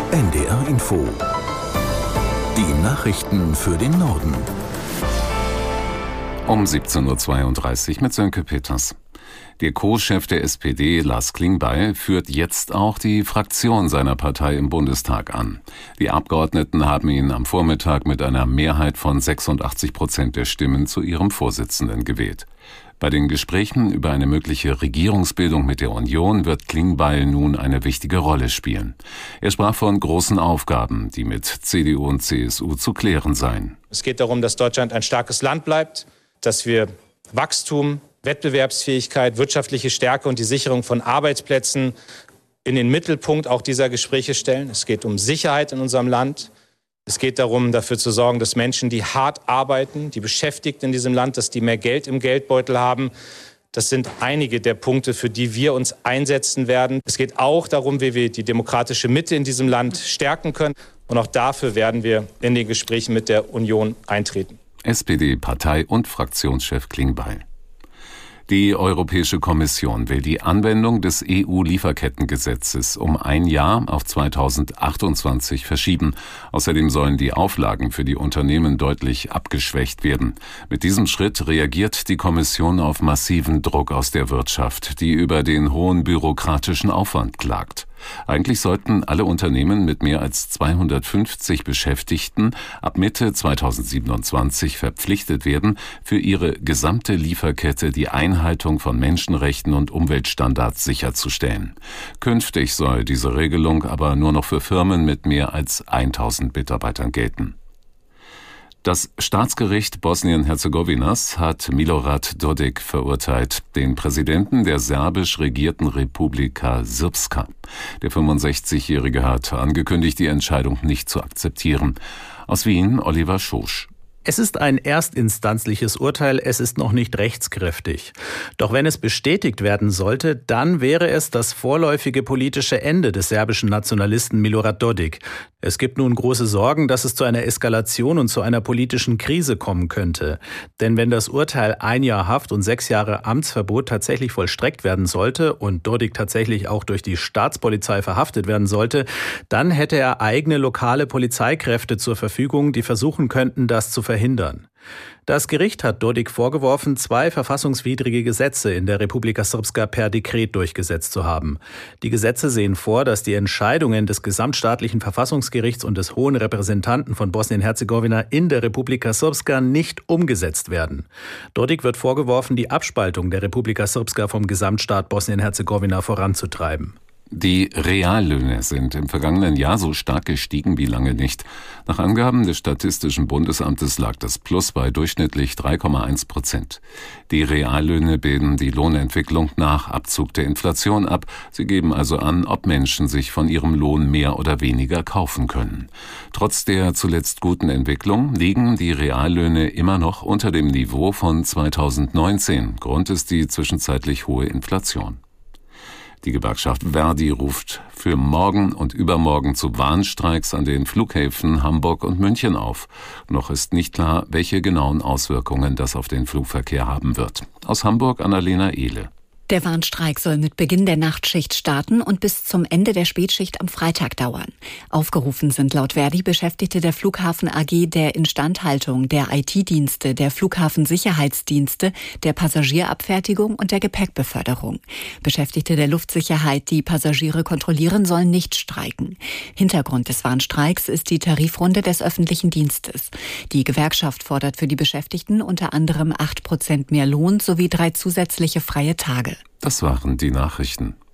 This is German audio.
NDR Info. Die Nachrichten für den Norden. Um 17.32 Uhr mit Sönke Peters. Der Co-Chef der SPD, Lars Klingbeil, führt jetzt auch die Fraktion seiner Partei im Bundestag an. Die Abgeordneten haben ihn am Vormittag mit einer Mehrheit von 86% der Stimmen zu ihrem Vorsitzenden gewählt. Bei den Gesprächen über eine mögliche Regierungsbildung mit der Union wird Klingbeil nun eine wichtige Rolle spielen. Er sprach von großen Aufgaben, die mit CDU und CSU zu klären seien. Es geht darum, dass Deutschland ein starkes Land bleibt, dass wir Wachstum, Wettbewerbsfähigkeit, wirtschaftliche Stärke und die Sicherung von Arbeitsplätzen in den Mittelpunkt auch dieser Gespräche stellen. Es geht um Sicherheit in unserem Land. Es geht darum, dafür zu sorgen, dass Menschen, die hart arbeiten, die Beschäftigten in diesem Land, dass die mehr Geld im Geldbeutel haben. Das sind einige der Punkte, für die wir uns einsetzen werden. Es geht auch darum, wie wir die demokratische Mitte in diesem Land stärken können. Und auch dafür werden wir in den Gesprächen mit der Union eintreten. SPD-Partei- und Fraktionschef Klingbeil. Die Europäische Kommission will die Anwendung des EU-Lieferkettengesetzes um ein Jahr auf 2028 verschieben. Außerdem sollen die Auflagen für die Unternehmen deutlich abgeschwächt werden. Mit diesem Schritt reagiert die Kommission auf massiven Druck aus der Wirtschaft, die über den hohen bürokratischen Aufwand klagt. Eigentlich sollten alle Unternehmen mit mehr als 250 Beschäftigten ab Mitte 2027 verpflichtet werden, für ihre gesamte Lieferkette die Einhaltung von Menschenrechten und Umweltstandards sicherzustellen. Künftig soll diese Regelung aber nur noch für Firmen mit mehr als 1000 Mitarbeitern gelten. Das Staatsgericht Bosnien-Herzegowinas hat Milorad Dodik verurteilt, den Präsidenten der serbisch regierten Republika Srpska. Der 65-Jährige hat angekündigt, die Entscheidung nicht zu akzeptieren. Aus Wien Oliver Schosch. Es ist ein erstinstanzliches Urteil, es ist noch nicht rechtskräftig. Doch wenn es bestätigt werden sollte, dann wäre es das vorläufige politische Ende des serbischen Nationalisten Milorad Dodik. Es gibt nun große Sorgen, dass es zu einer Eskalation und zu einer politischen Krise kommen könnte. Denn wenn das Urteil 1 Jahr Haft und 6 Jahre Amtsverbot tatsächlich vollstreckt werden sollte und Dodik tatsächlich auch durch die Staatspolizei verhaftet werden sollte, dann hätte er eigene lokale Polizeikräfte zur Verfügung, die versuchen könnten, das zu verhindern. Das Gericht hat Dodik vorgeworfen, 2 verfassungswidrige Gesetze in der Republika Srpska per Dekret durchgesetzt zu haben. Die Gesetze sehen vor, dass die Entscheidungen des gesamtstaatlichen Verfassungsgerichts und des Hohen Repräsentanten von Bosnien-Herzegowina in der Republika Srpska nicht umgesetzt werden. Dodik wird vorgeworfen, die Abspaltung der Republika Srpska vom Gesamtstaat Bosnien-Herzegowina voranzutreiben. Die Reallöhne sind im vergangenen Jahr so stark gestiegen wie lange nicht. Nach Angaben des Statistischen Bundesamtes lag das Plus bei durchschnittlich 3,1%. Die Reallöhne bilden die Lohnentwicklung nach Abzug der Inflation ab. Sie geben also an, ob Menschen sich von ihrem Lohn mehr oder weniger kaufen können. Trotz der zuletzt guten Entwicklung liegen die Reallöhne immer noch unter dem Niveau von 2019. Grund ist die zwischenzeitlich hohe Inflation. Die Gewerkschaft Verdi ruft für morgen und übermorgen zu Warnstreiks an den Flughäfen Hamburg und München auf. Noch ist nicht klar, welche genauen Auswirkungen das auf den Flugverkehr haben wird. Aus Hamburg Annalena Ehle. Der Warnstreik soll mit Beginn der Nachtschicht starten und bis zum Ende der Spätschicht am Freitag dauern. Aufgerufen sind laut Verdi Beschäftigte der Flughafen AG, der Instandhaltung, der IT-Dienste, der Flughafensicherheitsdienste, der Passagierabfertigung und der Gepäckbeförderung. Beschäftigte der Luftsicherheit, die Passagiere kontrollieren, sollen nicht streiken. Hintergrund des Warnstreiks ist die Tarifrunde des öffentlichen Dienstes. Die Gewerkschaft fordert für die Beschäftigten unter anderem 8% mehr Lohn sowie 3 zusätzliche freie Tage. Das waren die Nachrichten.